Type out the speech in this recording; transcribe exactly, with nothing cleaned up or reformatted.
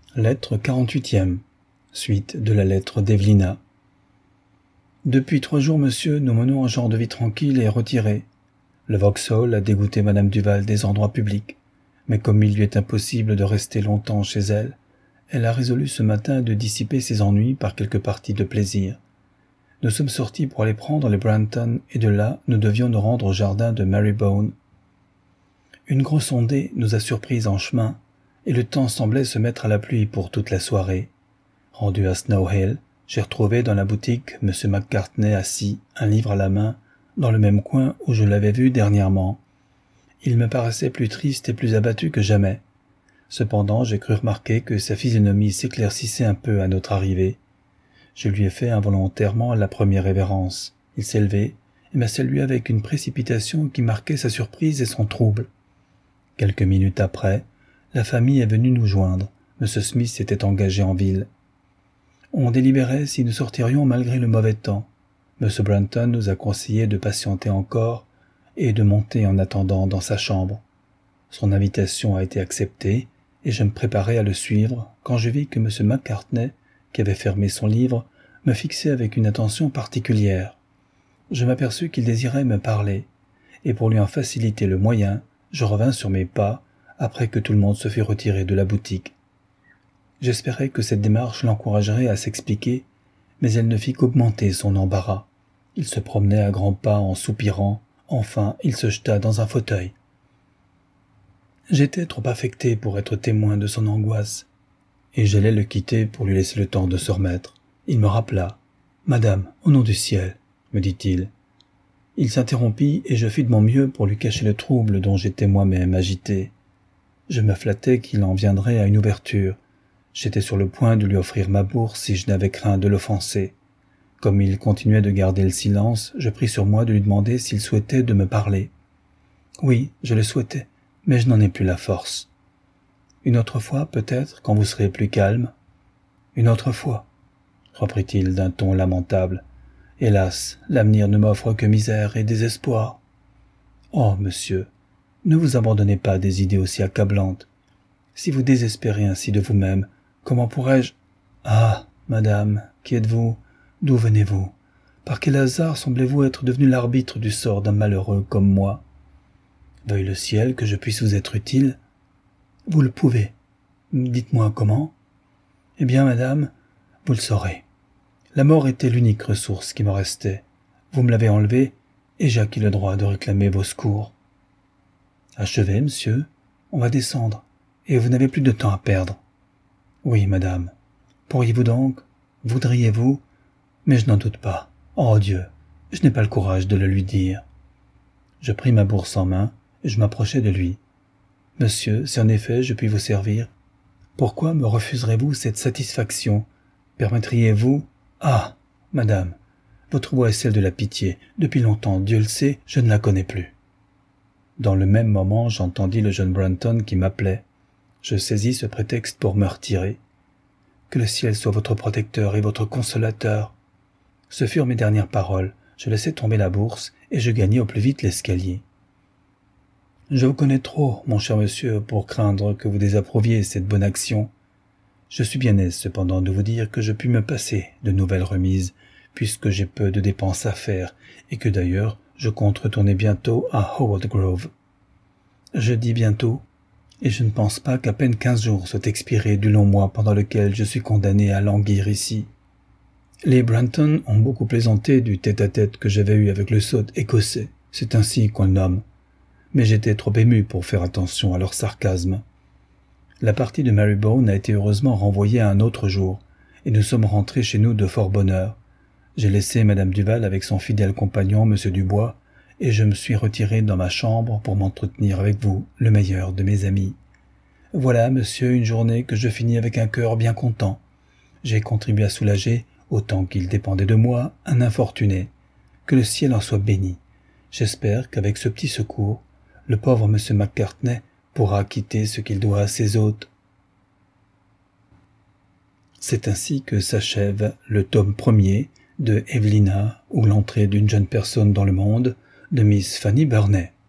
Lettre quarante-huitième. Suite de la lettre d'Evelina. Depuis trois jours, monsieur, nous menons un genre de vie tranquille et retirée. Le Vauxhall a dégoûté madame Duval des endroits publics, mais comme il lui est impossible de rester longtemps chez elle, elle a résolu ce matin de dissiper ses ennuis par quelques parties de plaisir. Nous sommes sortis pour aller prendre les Brantôme et de là, nous devions nous rendre au jardin de Marybone. Une grosse ondée nous a surpris en chemin, et le temps semblait se mettre à la pluie pour toute la soirée. Rendu à Snow Hill, j'ai retrouvé dans la boutique M. Macartney assis, un livre à la main, dans le même coin où je l'avais vu dernièrement. Il me paraissait plus triste et plus abattu que jamais. Cependant, j'ai cru remarquer que sa physionomie s'éclaircissait un peu à notre arrivée. Je lui ai fait involontairement la première révérence. Il s'est levé et m'a salué avec une précipitation qui marquait sa surprise et son trouble. Quelques minutes après, la famille est venue nous joindre. M. Smith était engagé en ville. On délibérait si nous sortirions malgré le mauvais temps. M. Brantôme nous a conseillé de patienter encore et de monter en attendant dans sa chambre. Son invitation a été acceptée et je me préparais à le suivre quand je vis que M. Macartney, qui avait fermé son livre, me fixait avec une attention particulière. Je m'aperçus qu'il désirait me parler, et pour lui en faciliter le moyen, je revins sur mes pas après que tout le monde se fut retiré de la boutique. J'espérais que cette démarche l'encouragerait à s'expliquer, mais elle ne fit qu'augmenter son embarras. Il se promenait à grands pas en soupirant, enfin il se jeta dans un fauteuil. J'étais trop affecté pour être témoin de son angoisse, et j'allais le quitter pour lui laisser le temps de se remettre. Il me rappela. « Madame, au nom du ciel, » me dit-il. Il s'interrompit et je fis de mon mieux pour lui cacher le trouble dont j'étais moi-même agité. Je me flattais qu'il en viendrait à une ouverture. J'étais sur le point de lui offrir ma bourse si je n'avais craint de l'offenser. Comme il continuait de garder le silence, je pris sur moi de lui demander s'il souhaitait de me parler. Oui, je le souhaitais, mais je n'en ai plus la force. Une autre fois, peut-être, quand vous serez plus calme. Une autre fois, reprit-il d'un ton lamentable. Hélas, l'avenir ne m'offre que misère et désespoir. Oh, monsieur, ne vous abandonnez pas à des idées aussi accablantes. Si vous désespérez ainsi de vous-même, comment pourrais-je... Ah, madame, qui êtes-vous? D'où venez-vous? Par quel hasard semblez-vous être devenu l'arbitre du sort d'un malheureux comme moi? Veuille le ciel que je puisse vous être utile. Vous le pouvez. Dites-moi comment? Eh bien, madame, vous le saurez. La mort était l'unique ressource qui me restait. Vous me l'avez enlevée, et j'ai acquis le droit de réclamer vos secours. Achevez, monsieur, on va descendre, et vous n'avez plus de temps à perdre. Oui, madame. Pourriez-vous donc? Voudriez-vous? Mais je n'en doute pas. Oh Dieu, je n'ai pas le courage de le lui dire. Je pris ma bourse en main, et je m'approchai de lui. Monsieur, si en effet je puis vous servir, pourquoi me refuserez-vous cette satisfaction? Permettriez-vous? Ah, madame, votre voix est celle de la pitié. Depuis longtemps, Dieu le sait, je ne la connais plus. Dans le même moment, j'entendis le jeune Brantôme qui m'appelait. Je saisis ce prétexte pour me retirer. Que le ciel soit votre protecteur et votre consolateur. Ce furent mes dernières paroles. Je laissai tomber la bourse et je gagnai au plus vite l'escalier. Je vous connais trop, mon cher monsieur, pour craindre que vous désapprouviez cette bonne action. Je suis bien aise cependant de vous dire que je puis me passer de nouvelles remises, puisque j'ai peu de dépenses à faire, et que d'ailleurs je compte retourner bientôt à Howard Grove. Je dis bientôt, et je ne pense pas qu'à peine quinze jours soient expirés du long mois pendant lequel je suis condamné à languir ici. Les Brantôme ont beaucoup plaisanté du tête-à-tête que j'avais eu avec le sot écossais, c'est ainsi qu'on le nomme, mais j'étais trop ému pour faire attention à leur sarcasme. La partie de Marybone a été heureusement renvoyée à un autre jour, et nous sommes rentrés chez nous de fort bonne heure. J'ai laissé madame Duval avec son fidèle compagnon, monsieur Dubois, et je me suis retiré dans ma chambre pour m'entretenir avec vous, le meilleur de mes amis. Voilà, monsieur, une journée que je finis avec un cœur bien content. J'ai contribué à soulager, autant qu'il dépendait de moi, un infortuné. Que le ciel en soit béni. J'espère qu'avec ce petit secours, le pauvre monsieur Macartney pourra acquitter ce qu'il doit à ses hôtes. C'est ainsi que s'achève le tome premier de Evelina ou l'entrée d'une jeune personne dans le monde de Miss Fanny Burney.